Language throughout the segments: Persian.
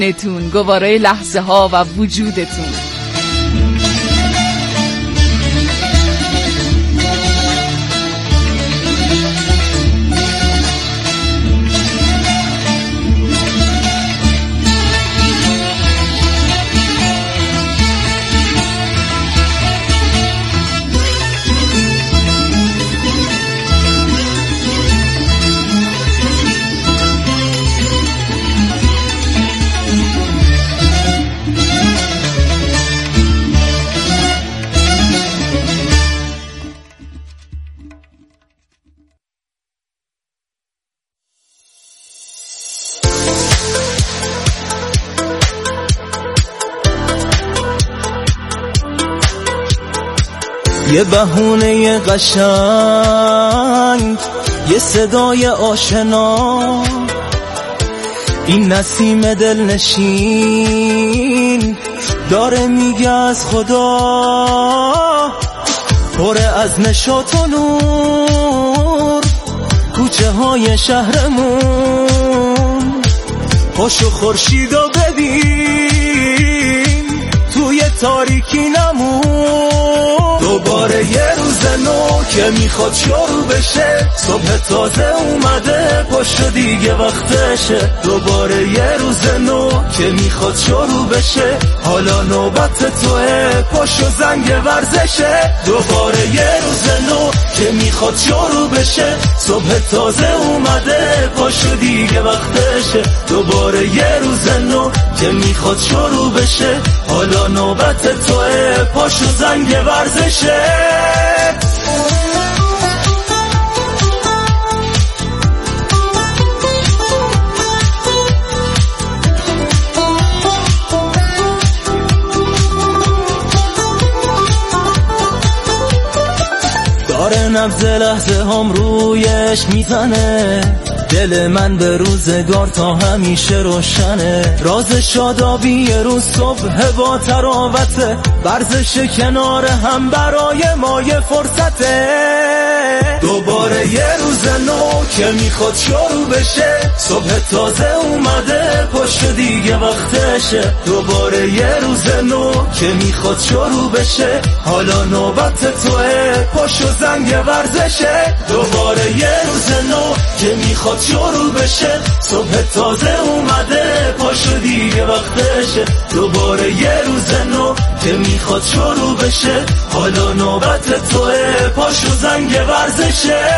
نتون، گواره لحظه ها و وجودتون. یه بهونه قشنگ، یه صدای آشنا، این نسیم دلنشین داره میگه از خدا، پره از نشاط و نور کوچه های شهرمون. پاشو خورشیدو ببین توی تاریکی نمون. دوباره یه روز نو که میخواد شروع بشه، صبح تازه اومده پاشو دیگه وقتشه. دوباره یه روز نو که میخواد شروع بشه، حالا نوبت توه پاشو زنگ ورزشه. دوباره یه روز نو که میخواد شروع بشه، صبح تازه اومده پاشو دیگه وقتشه. دوباره یه روز نو که میخواد شروع بشه، حالا نوبت توه پاشو زنگ ورزشه. داره نبض لحظه هم رویش میزنه، دل من به روزگار تا همیشه روشنه. راز شادابی روز صبح با تراوته، ورزش کنار هم برای ما یه فرصته. دوباره یه روز نو که میخواد شروع بشه، صبح تازه اومده پاشو دیگه وقتشه. دوباره یه روز نو که میخواد شروع بشه، حالا نوبت توه پاشو زنگ ورزشه. دوباره یه روز نو که میخواد شروع بشه، صبح تازه اومده پاشو دیگه وقتشه. دوباره یه روز نو که میخواد شروع بشه، حالا نوبت توه پاشو زنگ ورزشه.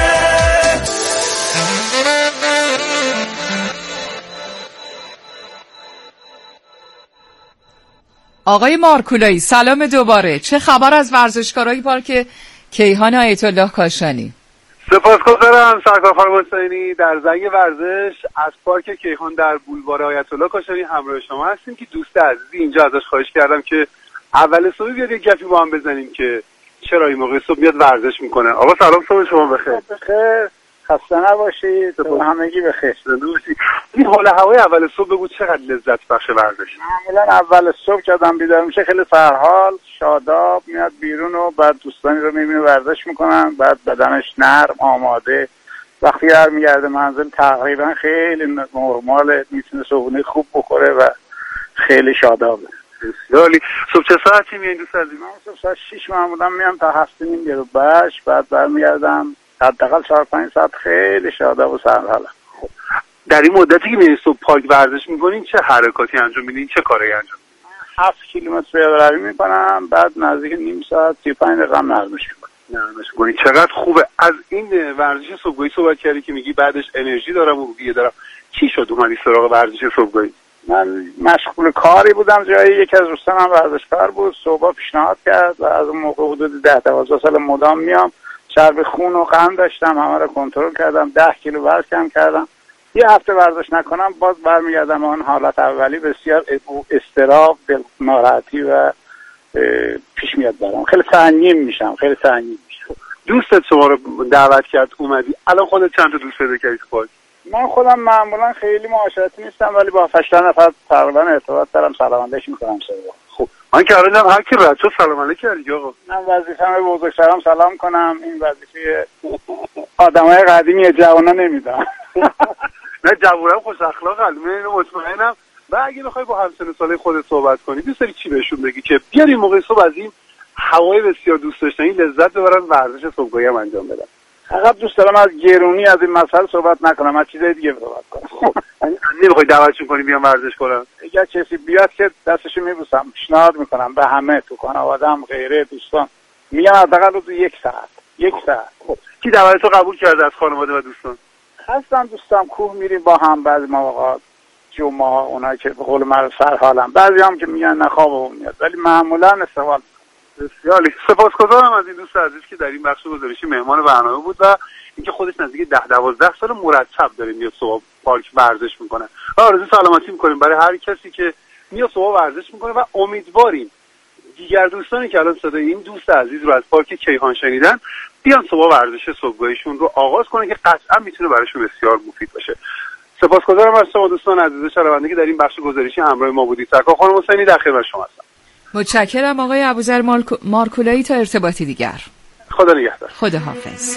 آقای مارکولایی سلام دوباره. چه خبر از ورزشکارای پارک کیهان آیت الله کاشانی؟ سپاسگزارم سرکار خانم حسینی. در زنگ ورزش از پارک کیهان در بولوار آیت الله کاشانی همراه شما هستیم که دوست عزیزی اینجا ازش خواهش کردم که اول صبح بیاد یک گپی با هم بزنیم که چرا این موقع صبح میاد ورزش میکنه. آقا سلام، صبح شما بخیر. بخیر، خسته نباشید، همگی بخیر. این حال هوای اول صبح بگو چقدر لذت بخش ورزش؟ معمولا اول صبح که آدم بیدار میشه خیلی سرحال، شاداب میاد بیرون و بعد دوستانی رو میبینه ورزش میکنن، بعد بدنش نرم آماده. وقتی برمیگرده منزل تقریبا خیلی نرماله، میتونه صبحونه خوب بخوره و خیلی شادابه. بسیاری. صبح چه ساعتی میایین دوست عزیز؟ من صبح ساعت 6 معمولا میام تا 7:30 بعد برمیگردم حداقل 4-5 ساعت خیلی شاداب و سرحالم. در این مدتی که میایین صبح پارک ورزش میکنین چه حرکاتی انجام میدین، چه کاری انجام میدین؟ 7 کیلومتر پیاده‌روی میکنم، بعد نزدیک نیم ساعت 35 دقیقه نرمش میکنم. چقدر خوبه. از این ورزش صبحگاهی صحبت کردی که میگی بعدش انرژی دارم و روحیه دارم. چی شد اومدی سراغ ورزش صبحگاهی؟ من مشغول کاری بودم، جایی یکی از دوستانم ورزشکار بود، صبح پیشنهاد کرد و از اون موقع حدود 10-12 سال مدام میام. چرب خون و قند داشتم، همه رو کنترل کردم، 10 کیلو وزن کم کردم. یه هفته ورزش نکنم باز برمیگردم اون حالت اولی، بسیار اضطراب، دل ناراحتی و پیش میاد برام. خیلی سنگین میشم. دوستت شما رو دعوت کرد اومدی، الان خودت چند تا دوست پیدا کردی تو پارک؟ من خودم معمولا خیلی معاشرتی نیستم، ولی با 8 نفر تقریبا ارتباط دارم، سلام علیک میکنم. خب من که الان هر کی رد شد سلام علیک کردی آقا. من وظیفه‌مه به بزرگسالام سلام کنم، این وظیفه آدمای قدیمی، جوونا نمیدم. نه جوونم خوش اخلاقن، من اینو مطمئنم. و اگه بخوای با همسن سالای خودت صحبت کنی دوست داری چی بهشون بگی که بیان این موقع صبح از این هوای بسیار دوست داشتنی لذت ببرن، ورزش صبحگاهی هم انجام بدن؟ فقط دوست دارم از گرونی از این مسئله صحبت نکنم، از چیزای دیگه صحبت کنم. خب نمیخوای دعوتشون کنی بیان ورزش کنن؟ اگه کسی بیاد که دستشو میبوسم، پیشنهاد میکنم به همه، تو خانواده‌ام، غیره دوستان، میگم حداقل روز یک ساعت. خب کی دعوتتو قبول کرده از خانواده و دوستان؟ هستن دوستام، کوه میریم با هم بعضی مواقع، جمعه ها، اونایی که به قول معروف سر حالم، بعضی هم که میگن نه خوابم میاد، ولی معمولا استقبال. بسیار سپاسگزارم از این دوست عزیز که در این بخش گزارشی مهمان برنامه بود و اینکه خودش نزدیک 10-12 سال مرتب داره میاد صبح پارک ورزش میکنه. و آرزوی سلامتی میکنیم برای هر کسی که میاد صبح ورزش میکنه و امیدواریم دیگر دوستانی که الان صدای این دوست عزیز رو از پارک کیهان شنیدن بیان صبح ورزش صبحگاهیشون رو آغاز کنن که قطعا میتونه براشون بسیار مفید باشه. سپاسگزارم از شما دوستان عزیز شنونده که در این بخش گزارشی همراه ما بودید. سرکار خانم حسینی در خدمت شما هستم. متشکرم آقای ابوذر مارکولایی. تا ارتباطی دیگر، خدا نگهدار. خدا حافظ.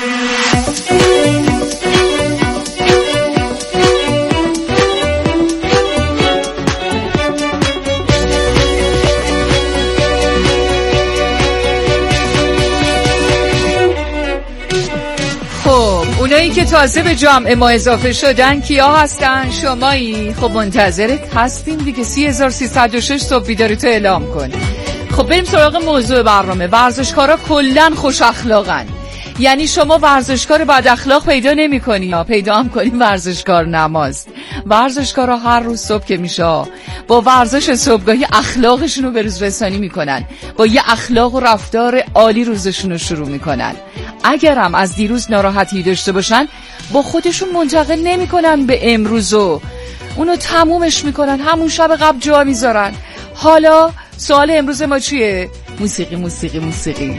اونایی که تازه به جمع ما اضافه شدن کیا هستن؟ شمایی؟ خب منتظرت هستیم دیگه. 3306 صبح بیداری تو اعلام کن. خب بریم سراغ موضوع برنامه. ورزشکارا کلن خوش اخلاقن، یعنی شما ورزشکار بد اخلاق پیدا نمی کنی، یا پیدا هم کنی ورزشکار نماست. ورزشکارا هر روز صبح که میشه با ورزش صبحگاهی اخلاقشون رو به روز رسانی میکنن، با یه اخلاق و رفتار عالی روزشون رو شروع میکنن. اگرم از دیروز ناراحتی داشته باشن با خودشون منتقل نمیکنن به امروز و اونو تمومش میکنن، همون شب قبل جا میذارن. حالا سوال امروز ما چیه؟ موسیقی.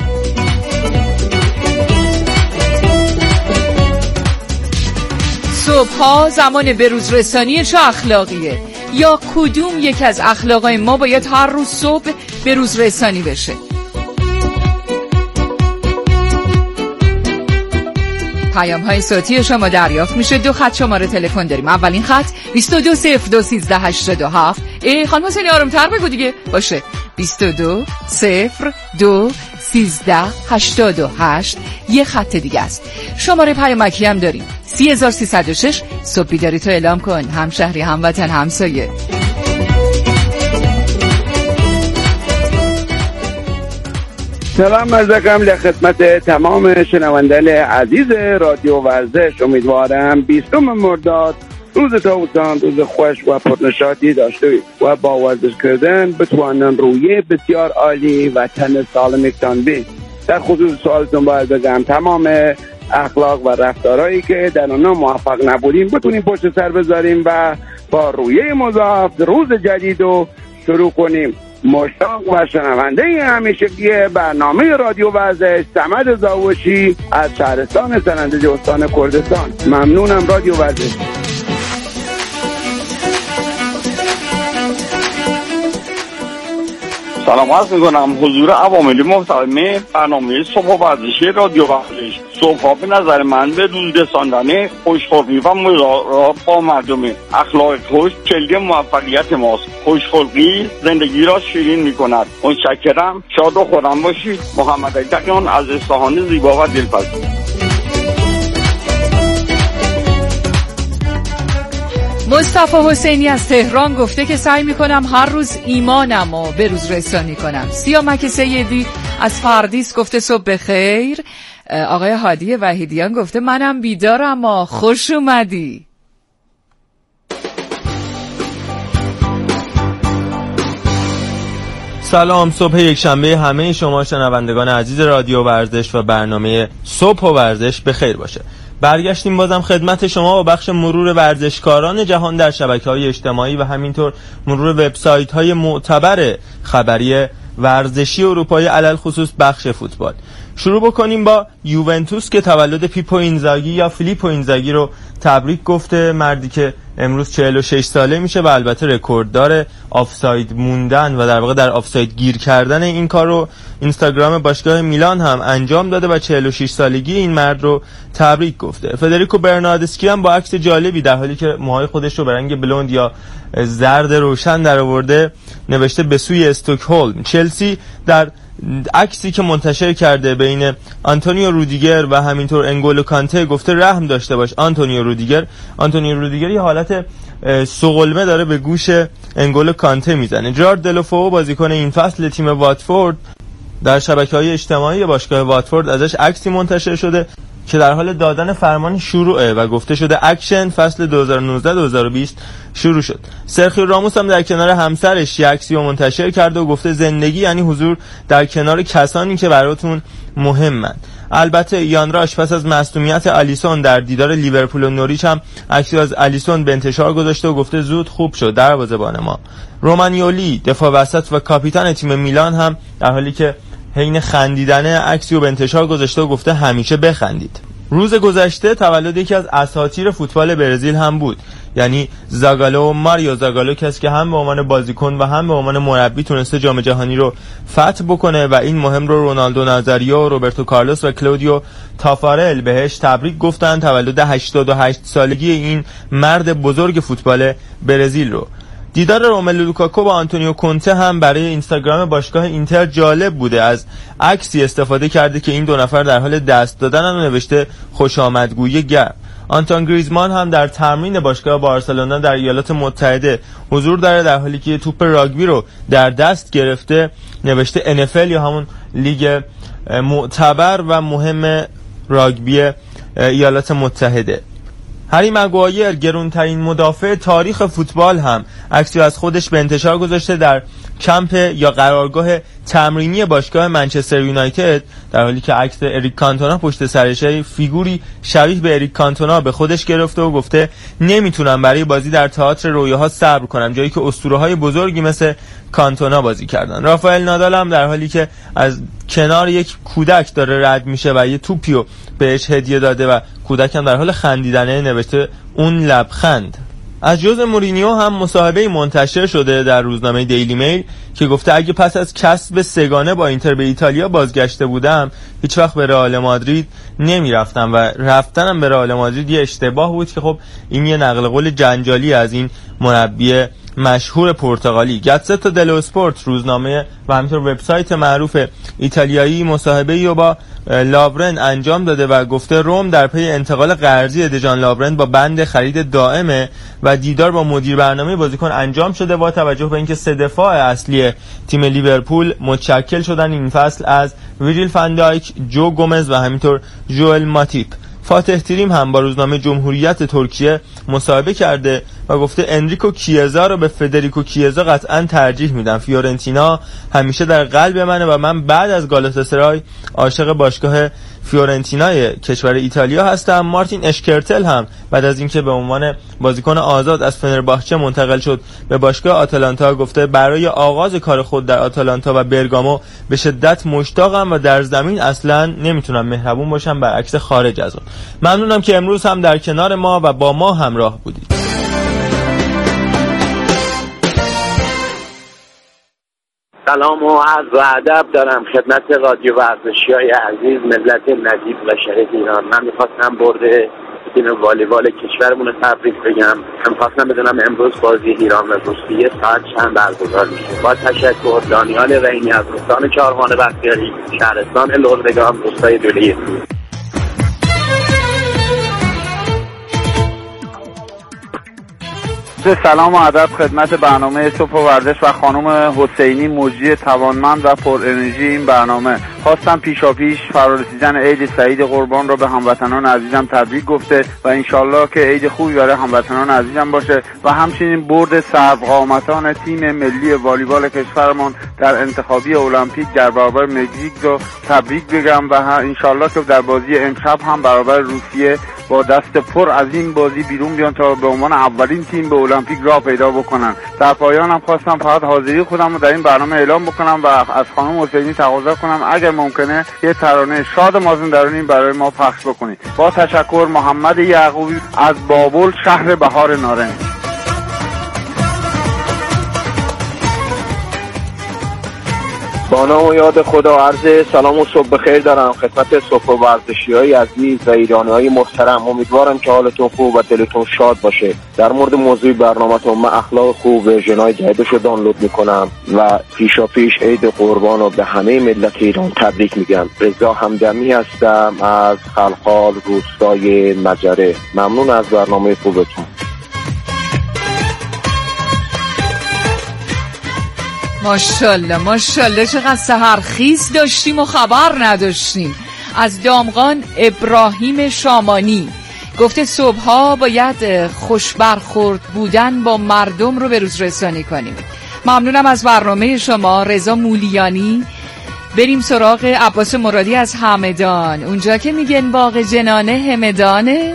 صبح‌ها زمان بروز رسانی چه اخلاقیه؟ یا کدوم یک از اخلاقای ما باید هر روز صبح بروز رسانی بشه؟ پیام‌های صوتی شما دریافت میشه. 2 خط شماره تلفن داریم. اولین خط 22021387. خانم حسینی آروم‌تر بگو دیگه. باشه 22021388. یه خط دیگه است. شماره پیامکی هم داریم 30306. صبح بیداری تو اعلام کن. همشهری، هموطن، همسایه. سلام عرض می‌کنم خدمت تمام شنوندگان عزیز رادیو ورزش. امیدوارم 20 مرداد روز تابستان روز خوش و پرنشاطی داشته باشید و با ورزش کردن بتوانن روحیه بسیار عالی و تن سالمتان بید. در خصوص سوالتون باید بگم تمام اخلاق و رفتارهایی که در آنها موفق نبودیم بتونیم پشت سر بذاریم و با روحیه مضاعف روز جدید رو شروع کنیم. مشتاق و شنونده همیشگی برنامه رادیو ورزش صمد زاوشی از شهرستان سنندج استان کردستان. ممنونم رادیو ورزش. سلام عرض میکنم حضور عوامل محترم برنامه صبح ورزشی رادیو ورزش. صبح به نظر من به روز رساندن خوشخلقی و مدارات با مردم. اخلاق خوش کلید موفقیت ماست. خوشخلقی زندگی را شیرین میکند. متشکرم. شاد و خرم باشید. محمد علیان از اصفهان زیبا و دلپذیر. مصطفی حسینی از تهران گفته که سعی میکنم هر روز ایمانمو به روز رسانی کنم. سیامک سیدی از فردیس گفته صبح بخیر. آقای هادی وحیدیان گفته منم بیدارم خوش اومدی. سلام، صبح یک شنبه همه شما شنوندگان عزیز رادیو ورزش و برنامه صبح و ورزش بخیر باشه. برگشتیم بازم خدمت شما با بخش مرور ورزشکاران جهان در شبکه‌های اجتماعی و همینطور مرور وبسایت‌های معتبر خبری ورزشی اروپایی، علل خصوص بخش فوتبال. شروع بکنیم با یوونتوس که تولد پیپو اینزاگی یا فیلیپو اینزاگی رو تبریک گفته. مردی که امروز 46 ساله میشه و البته رکورددار آفساید موندن و در واقع در آفساید گیر کردن این کار رو اینستاگرام باشگاه میلان هم انجام داده و 46 سالگی این مرد رو تبریک گفته. فدریکو برناردسکی هم با عکس جالبی در حالی که موهای خودش رو به رنگ بلوند یا زرد روشن درآورده نوشته به سوی استکهلم. چلسی در عکسی که منتشر کرده بین آنتونیو رودیگر و همینطور انگولو کانته گفته رحم داشته باش آنتونیو رودیگر یه حالت سقلمه داره به گوش انگولو کانته میزنه. جرارد دلوفو بازیکن این فصل تیم واتفورد در شبکه‌های اجتماعی باشگاه واتفورد ازش عکسی منتشر شده که در حال دادن فرمان شروعه و گفته شده اکشن فصل 2019-2020 شروع شد. سرخیو راموس هم در کنار همسرش عکسی رو منتشر کرده و گفته زندگی یعنی حضور در کنار کسانی که براتون مهمن. البته یان راش پس از مصدومیت الیسون در دیدار لیورپول و نوریچ هم عکسی از الیسون به انتشار گذاشته و گفته زود خوب شد دروازه‌بان ما. رومانیولی دفاع وسط و کاپیتان تیم میلان هم در حالی که حین خندیدن عکسی رو به انتشار گذاشته و گفته همیشه بخندید. روز گذشته تولد یکی از اساطیر فوتبال برزیل هم بود، یعنی زاگالو. ماریو زاگالو کسی که هم به عنوان بازیکن و هم به عنوان مربی تونسته جام جهانی رو فتح بکنه و این مهم رو رونالدو نازاریو، روبرتو کارلوس و کلودیو تافارل بهش تبریک گفتن تولد 88 سالگی این مرد بزرگ فوتبال برزیل رو. دیدار روملو لوکاکو با آنتونیو کونته هم برای اینستاگرام باشگاه اینتر جالب بوده. از عکسی استفاده کرده که این دو نفر در حال دست دادن و نوشته خوش آمدگویی گرم. آنتون گریزمان هم در تمرین باشگاه بارسلونا در ایالات متحده حضور داره در حالی که توپ راگبی رو در دست گرفته نوشته NFL یا همون لیگ معتبر و مهم راگبی ایالات متحده. هری مگوایر گرونترین مدافع تاریخ فوتبال هم عکسی از خودش به انتشار گذاشته در کمپ یا قرارگاه تمرینی باشگاه منچستر یونایتد در حالی که عکس اریک کانتونا پشت سرشه فیگوری شبیه به اریک کانتونا به خودش گرفته و گفته نمیتونم برای بازی در تئاتر رویاها صبر کنم جایی که اسطوره‌های بزرگی مثل کانتونا بازی کردن. رافائل نادال هم در حالی که از کنار یک کودک داره رد میشه و یه توپیو بهش هدیه داده و کودک هم در حال خندیدنه نوشته اون لبخند. از جوز مورینیو هم مصاحبه منتشر شده در روزنامه دیلی میل که گفته اگه پس از کسب سگانه با اینتر به ایتالیا بازگشته بودم هیچ وقت به رئال مادرید نمیرفتم و رفتنم به رئال مادرید یه اشتباه بود که خب این یه نقل قول جنجالی از این مربی مشهور پرتغالی. گاتزتا دلو اسپورت روزنامه و همینطور وبسایت معروف ایتالیایی مصاحبه‌ای رو با لابرن انجام داده و گفته روم در پی انتقال قرضی دژان لابرن با بند خرید دائمه و دیدار با مدیر برنامه بازیکن انجام شده با توجه به اینکه سه دفاع اصلی تیم لیورپول متشکل شدن این فصل از ویرجیل فان دایک، جو گومز و همینطور ژوئل ماتیپ. فاتح تریم هم با روزنامه جمهوریت ترکیه مصاحبه کرده و گفته انریکو کیزا رو به فدریکو کیزا قطعا ترجیح میدم. فیورنتینا همیشه در قلب منه و من بعد از گالاتاسرای عاشق باشگاه فیورنتینای کشور ایتالیا هستم. مارتین اشکرتل هم بعد از اینکه به عنوان بازیکن آزاد از فنرباخچه منتقل شد به باشگاه آتالانتا گفته برای آغاز کار خود در آتالانتا و برگامو به شدت مشتاقم و در زمین اصلا نمیتونم مهربون باشم برعکس خارج از اون. ممنونم که امروز هم در کنار ما و با ما همراه بودید. سلام و عرض و ادب دارم خدمت رادیو ورزشی‌های عزیز ملت نجیب و شهید ایران. من می‌خواستم برد تیم والیبال کشورمون رو تبریک بگم. من خواستم بدونم امروز بازی ایران و روسیه ساعت چند برگزار میشه. با تشکر دانیال رینی از استان چهارخانه بختیاری، شهرستان لرزگان، روستای دوله‌ای. سلام و ادب خدمت برنامه صبح ورزش و خانم حسینی مجری توانمند و پر انرژی این برنامه. خواستم پیشاپیش فرارسیدن عید سعید قربان را به هموطنان عزیزم تبریک گفته و انشالله که عید خوبی برای هموطنان عزیزم باشه و همچنین برد سرقامتان تیم ملی والیبال کشورمان در انتخابی المپیک در برابر مکزیک رو تبریک بگم و انشالله که در بازی امشب هم برابر روسیه با دست پر از این بازی بیرون بیان تا به عنوان اولین تیم به المپیک راه پیدا بکنن. در پایان هم خواستم فقط حاضری خودم رو در این برنامه اعلام بکنم و از خانم حسینی تقاضا کنم اگر ممکنه یه ترانه شاد مازندرانی برای ما پخش بکنید. با تشکر، محمد یعقوبی از بابل، شهر بهار نارنج. با نام و یاد خدا عرض سلام و صبح بخیر دارم خدمت صبح و ورزشی‌های عزیز و ایرانی‌های محترم. امیدوارم که حالتون خوب و دلتون شاد باشه. در مورد موضوع برنامه‌تون من اخلاق خوب ورژن‌های جدیدش رو دانلود می‌کنم و پیشاپیش عید قربان رو به همه ملت ایران تبریک میگم. رضا همدمی هستم از خلخال، روستای مجره. ممنون از برنامه خوبتون. ماشاءالله ماشاءالله، چقدر سحرخیز داشتیم و خبر نداشتیم. از دامغان ابراهیم شامانی گفته صبحها باید خوش برخورد بودن با مردم رو به روز رسانی کنیم. ممنونم از برنامه شما. رضا مولیانی. بریم سراغ عباس مرادی از همدان، اونجا که میگن باغ جنانه همدانه.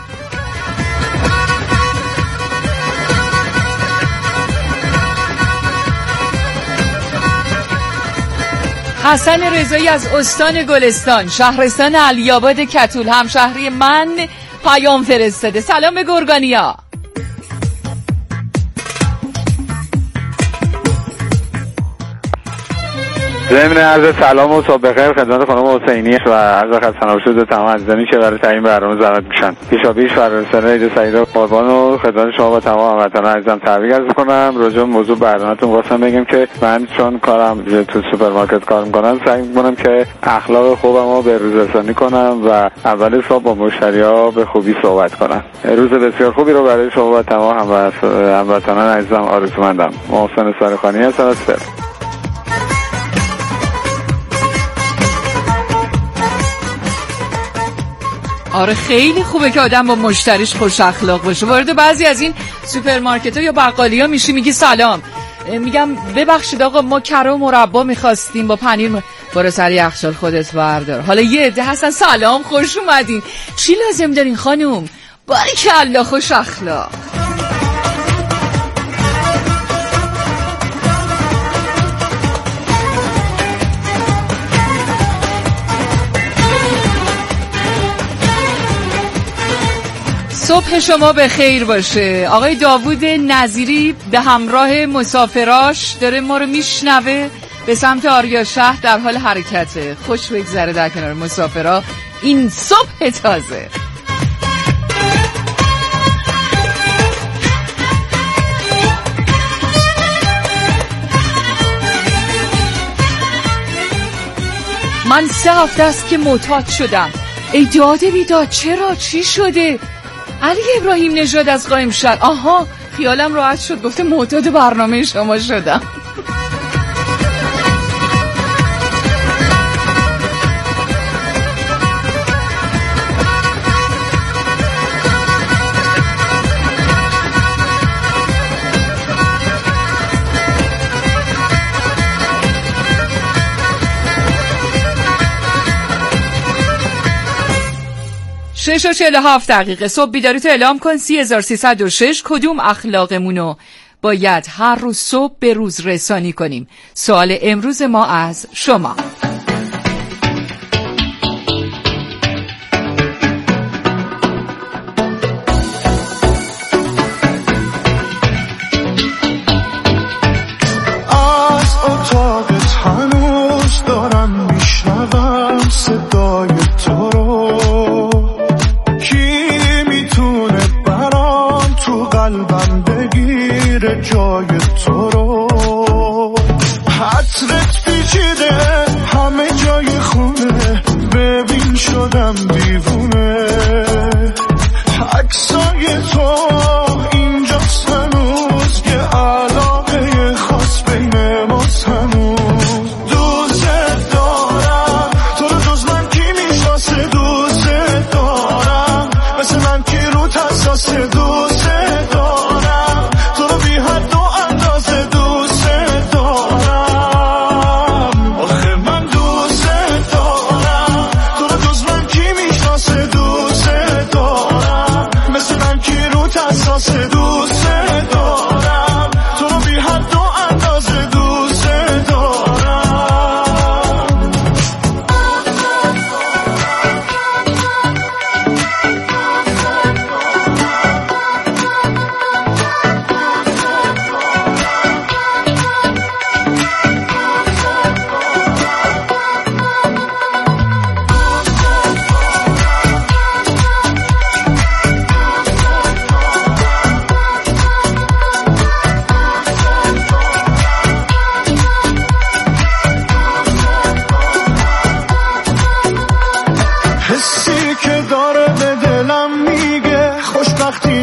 حسن رضایی از استان گلستان، شهرستان علی‌آباد کتول، همشهری من پیام فرستاده. سلام به گرگانیا. ضمن عرض سلام و صبح بخیر خدمت خانم حسینی و عرض خسته نباشید به تمام عزیزانی که برای تعیین برنامه زحمت میشن. پیشاپیش فرستاده عید سعید و قربان و خدمت شما و تمام هموطنان عزیزم تبریک عرض می‌کنم. راجع به موضوع برنامه‌تون خواستم بگم که من چون کارم تو سوپرمارکت کار می‌کنم سعی می‌کنم که اخلاق خوبمو به روز رسانی کنم و اول صبح با مشتری‌ها به خوبی صحبت کنم. روز بسیار خوبی رو برای شما و تمام هموطنان عزیزم آرزومندم. محسن سارخانی هستم از فر. آره خیلی خوبه که آدم با مشتریش خوش اخلاق باشه. وارد بعضی از این سوپرمارکت‌ها یا بقالی‌ها میشی میگی سلام، میگم ببخشید آقا ما کره و مربا می‌خواستیم با پنیر برو سر یخچال خودت بردار. حالا یه عده هستن سلام خوش اومدین، چی لازم دارین خانم؟ باریکالله خوش اخلاق. صبح شما به خیر باشه. آقای داوود نظیری به همراه مسافراش داره ما رو میشنوه، به سمت آریا شهر در حال حرکته. خوش بگذره در کنار مسافرها این صبح تازه. من 3 هفته است که معتاد شدم. ای داده بیداد، چرا؟ چی شده؟ علی ابراهیم نژاد از قائم شهر. آها خیالم راحت شد، گفته معتاد برنامه شما شدم. شش و 47 دقیقه صبح بیداری تو اعلام کن. 3306 کدوم اخلاقمونو باید هر روز صبح به روز رسانی کنیم؟ سوال امروز ما از شما. از اتاقت هنوز دارم میشنوم صدای تو رو، قلبم بگیره جای تو رو. حسرت پیچیده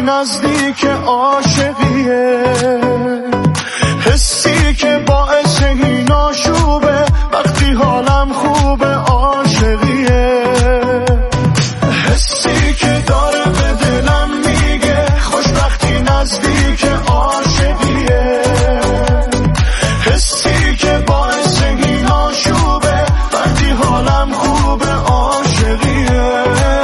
نزدیک عاشقیه، حسی که باعث این آشوبه، وقتی حالم خوبه عاشقیه، حسی که داره به دلم میگه خوشبختی نزدیک عاشقیه، حسی که باعث این آشوبه، وقتی حالم خوبه عاشقیه.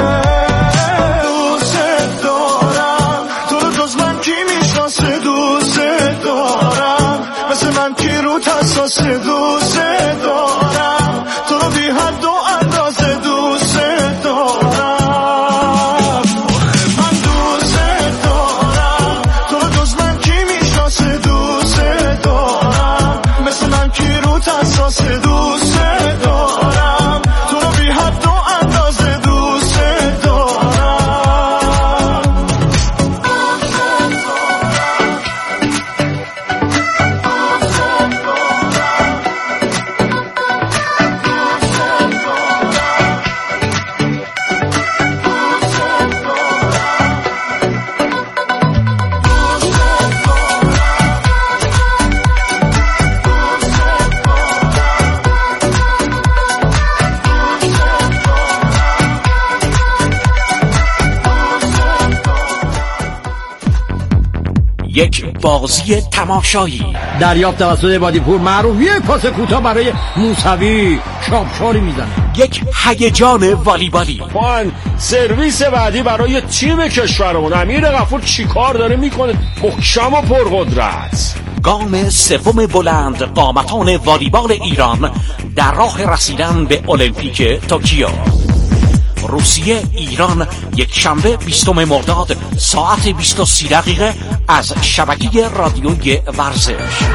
دوست دارم تو رو، جز من کی میشناسه؟ دوست دارم مثل من کی رو حساس؟ دوست دارم تو رو بی حد و اندازه، دوست دارم من، دوست دارم تو رو، جز من کی میشناسه؟ دوست دارم مثل من کی رو حساس؟ دوست دارم تو رو بی حد و اندازه، دوست یک بازی تماشایی دریافت توسط عبادی‌پور معروف یک پاس کوتاه برای موسوی چاپچاری میزنه. یک هیجان والیبالی. فان سرویس بعدی برای تیم کشورمون. امیر غفور چیکار داره میکنه؟ محکم و پرقدرت. گام سوم بلند قامتان والیبال ایران در راه رسیدن به المپیک توکیو. روسیه ایران یک شنبه 20 مرداد ساعت 20:30 از شبکه رادیوی ورزش.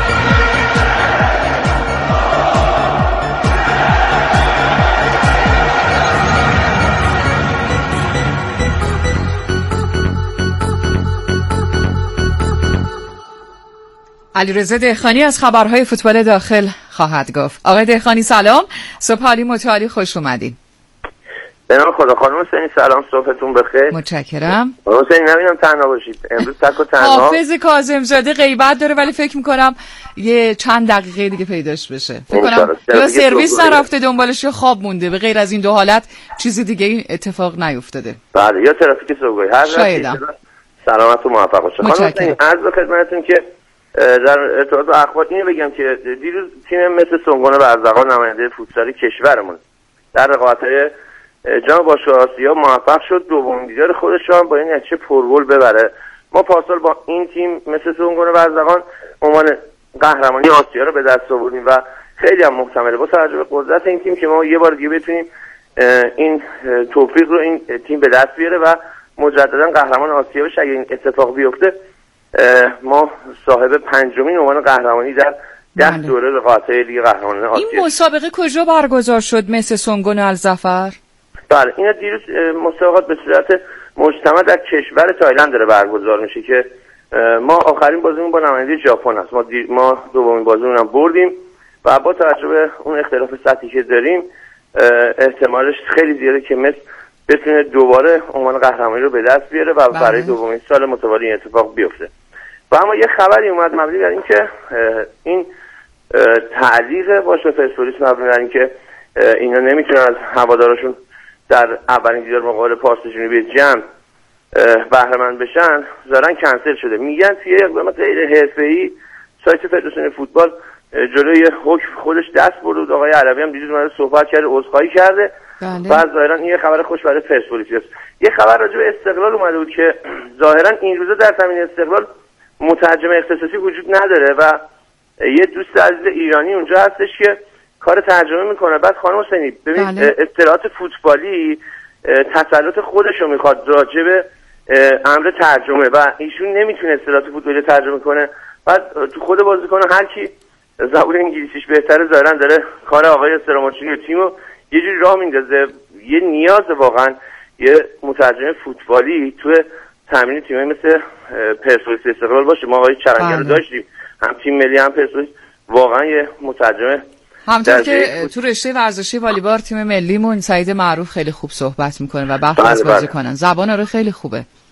علیرضا دهقانی از خبرهای فوتبال داخل خواهد گفت. آقای دهقانی سلام، صبح عالی متعالی، خوش اومدین. به نام خدا. خانم حسینی سلام، صبحتون بخیر. متشکرم. خانم حسینی نمیدونم تنها باشید امروز، تک و تنها. حافظ کاظم‌زاده غیبت داره ولی فکر میکنم یه چند دقیقه دیگه پیداش بشه. فکر کنم یا سرویس نرفته دنبالش یا خواب مونده. به غیر از این دو حالت چیزی دیگه اتفاق نیفتاده. بله، یا ترافیک صبحگاهی. هر سلامت و موفق باشید. خانم حسینی عرض به خدمتتون که در ارتباط با اخبار اینو بگم که دیروز تیم مثل سنگون برزغان نماینده فوتسال کشورمون در رقابت‌های جام باشگاه آسیا موفق شد دومین دیدار خودش رو با این نتیجه پرگل ببره. ما پارسال با این تیم مثل سنگون برزغان عنوان قهرمانی آسیا رو به دست آوردیم و خیلی هم محتمله با توجه به قدرت این تیم که ما یه بار دیگه بتونیم این توفیق رو این تیم به دست بیاره و مجددا قهرمان آسیا بشه. اگه این اتفاق بیفته ما صاحب پنجمین عنوان قهرمانی در 10 دوره رقابت‌های لیگ قهرمانان آسیا. این مسابقه کجا برگزار شد مثل سنگون الظفر؟ بله، این دیروز مسابقات به صورت مجتمع در کشور تایلند داره برگزار میشه که ما آخرین بازیمون با نماینده ژاپن است. ما دومین بازیمون هم بردیم و با توجه به اون اختلاف سطحی که داریم احتمالش خیلی زیاده که مثل بتونه دوباره عنوان قهرمانی رو به دست بیاره و برای دومین سال متوالی این اتفاق بیفته. و اما یه خبری اومد مبنی بر این که این تعلیق باشه پرسپولیس مبنی بر این که اینا نمیتونن از هوادارشون در اولین دیدار مقابل پارس جنوبی جمع بهره‌مند بشن، ظاهرا کنسل شده. میگن توی اقدامات غیر حرفه‌ای سایت فدراسیون فوتبال جلوی حکم خودش دست برد. آقای علوی هم دیروز اومده صحبت کرده، عذرخواهی کرده. و ظاهرا این یه خبر خوش برای پرسپولیس است. یه خبر راجع به استقلال اومده بود که ظاهرا این روزا در زمین استقلال مترجم اختصاصی وجود نداره و یه دوست عزیز ایرانی اونجا هستش که کار ترجمه میکنه. بعد خانم حسینی ببینید اطلاعات فوتبالی تسلط خودشو میخواد راجع به امر ترجمه و ایشون نمیتونه اطلاعات فوتبالی ترجمه کنه. بعد تو خود بازیکن هر کی زبان انگلیسیش بهتره ظاهرا داره کار آقای استراماچینی تیمو یه جوری راه میندازه. یه نیاز واقعا یه مترجم فوتبالی تو تامین تیمایی مثل پرسپولیس استقلال باشه. ما آقای چرنگر رو داشتیم، هم تیم ملی هم پرسپولیس، واقعا یه مترجم. همونطور که تو رشته ورزشی والیبال تیم ملیمون سعید معروف خیلی خوب صحبت میکنه و برخی از بازیکنان زبان رو خیلی خوبه.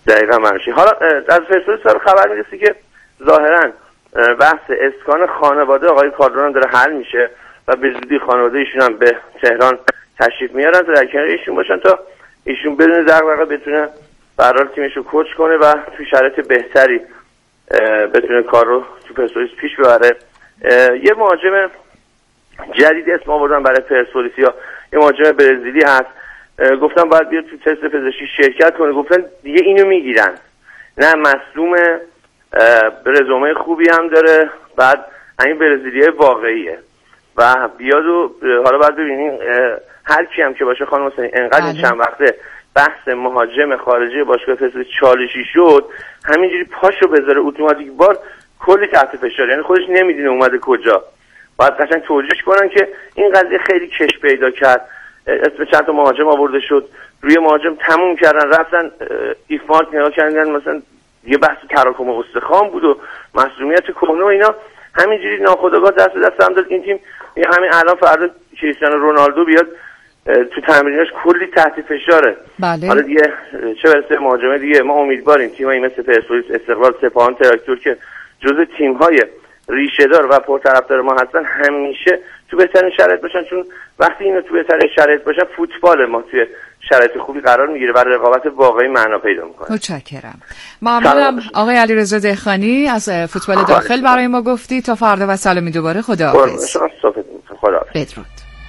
دقیقاً منشی. حالا از پرسپولیس خبر میرسی که ظاهراً بحث اسکان خانواده آقای کاردون داره حل میشه و به زودی خانواده ایشون هم به تهران تشریف میارن تا در کنار ایشون باشن تا ایشون بدون دغدغه بتونه برای تیمش رو کوچ کنه و تو شرایط بهتری بتونه کار رو تو پرسپولیس پیش ببره. یه مهاجم جدید اسم آوردن برای پرسپولیس، یا یه مهاجم برزیلی هست، گفتن باید بیاد تو تست پزشکی شرکت کنه. گفتن دیگه اینو میگیرن، نه مصدومه، رزومه خوبی هم داره، بعد این برزیلیه واقعیه و بیاد و حالا باید ببینیم هر کی هم که باشه خانم حسینی انقدر چند وقته بحث مهاجم خارجی باشگاه پرسپولیس چالشی شد، همینجوری پاشو بذاره اتوماتیک بار کلی تحت فشار، یعنی خودش نمیدونه اومده کجا. باید قشنگ توجیهش کنن که این قضیه خیلی کش پیدا کرد، اسم چند تا مهاجم آورده شد، روی مهاجم تموم کردن، رفتن ایفمارک نگاه کردن، مثلا یه بحث تراکم استخوان بود و مسئولیت کهنه و اینا، همینجوری ناخودآگاه دست هم داد این تیم. همین الان فردا کریستیانو رونالدو بیاد تو تمریناش کلی تحت فشاره. بله. حالا دیگه چه برسه مهاجم دیگه، ما امیدواریم تیمایی مثل پرسپولیس، استقلال، سپاهان، تراکتور که جزء تیم‌های ریشه‌دار و پرطرفدار ما هستن همیشه تو بهترین شرایط باشن، چون وقتی اینو تو بهترین شرایط باشن فوتبال ما توی شرایط خوبی قرار میگیره و رقابت واقعی معنا پیدا میکنه. متشکرم. ممنونم آقای علیرضا دهخانی از فوتبال داخل برای ما گفتی. تا فردا و سلامی دوباره. خداحافظ. خداحافظ. بدرود.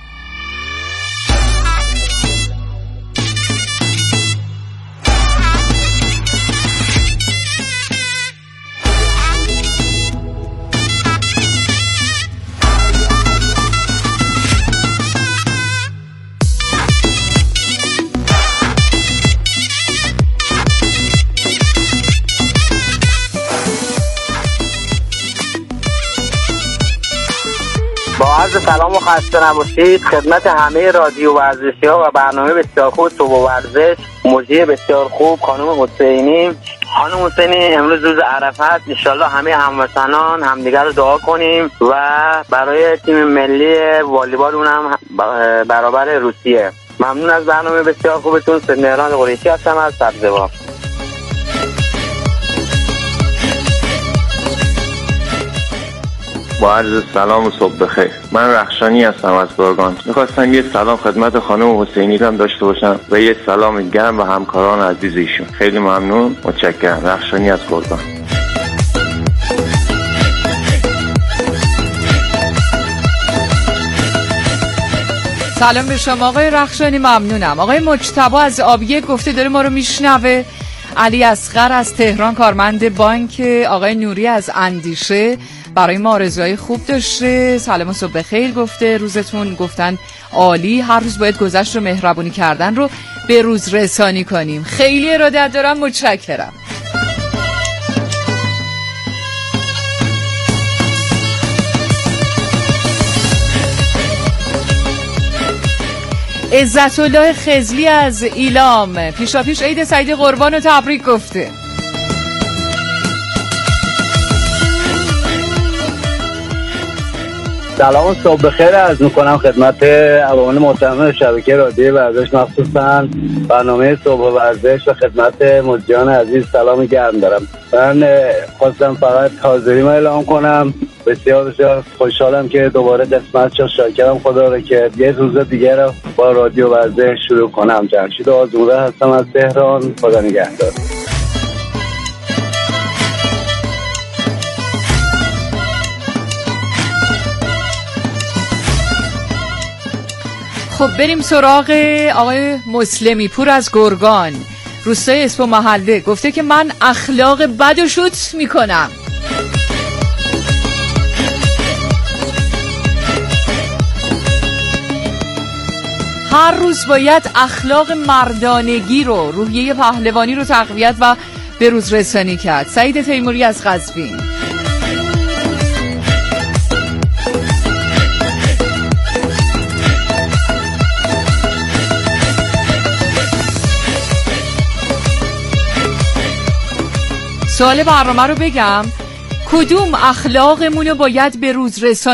با عرض سلام و خسته نباشید خدمت همه رادیو ورزشی‌ها و برنامه بسیار خوب صبح ورزش، مجری بسیار خوب خانم حسینی. خانم حسینی امروز روز عرفه است، ان شاءالله همه هموطنان همدیگر رو دعا کنیم و برای تیم ملی والیبال اونم برابر روسیه. ممنون از برنامه بسیار خوبتون. مهران قریشی هستم از سبزوار. با عرض سلام و صبح بخیر. من رخشانی هستم از گرگان. میخواستم یه سلام خدمت خانم حسینی هم داشته باشم و یه سلام گرم و همکاران عزیز ایشون. خیلی ممنون، متشکرم. رخشانی از گرگان. سلام به شما آقای رخشانی، ممنونم. آقای مجتبی از آبیه گفته داره ما رو میشنوه. علی اصغر از تهران کارمند بانک، آقای نوری از اندیشه برای ما آرزوهای خوب داشته. سلام و صبح بخیر گفته. روزتون گفتن عالی، هر روز باید گذشت رو مهربونی کردن رو به روز رسانی کنیم. خیلی ارادت دارم، متشکرم. عزت الله خزلی از ایلام پیشاپیش عید سعید قربان رو تبریک گفته. سلام و صبح بخیر عرض میکنم خدمت عوامل محترم شبکه رادیو ورزش، مخصوصا برنامه صبح ورزش و خدمت مجریان عزیز سلام گرم دارم. من خواستم فقط حاضریم اعلام کنم. بسیار بسیار خوشحالم که دوباره قسمت شد. شاکرم خدا رو که یه روز دیگه رو با رادیو ورزش شروع کنم. جمشید آزموده هستم از تهران. خدا نگهدار. خب بریم سراغ آقای مسلمی پور از گرگان، روستای اسپو محله. گفته که من اخلاق بد و شوت میکنم. هر روز باید اخلاق مردانگی رو، روحیه پهلوانی رو تقویت و به روز رسانی کرد. سعید تیموری از قزوین. سوال برنامه رو بگم، کدوم اخلاقمون رو باید به روز رسانی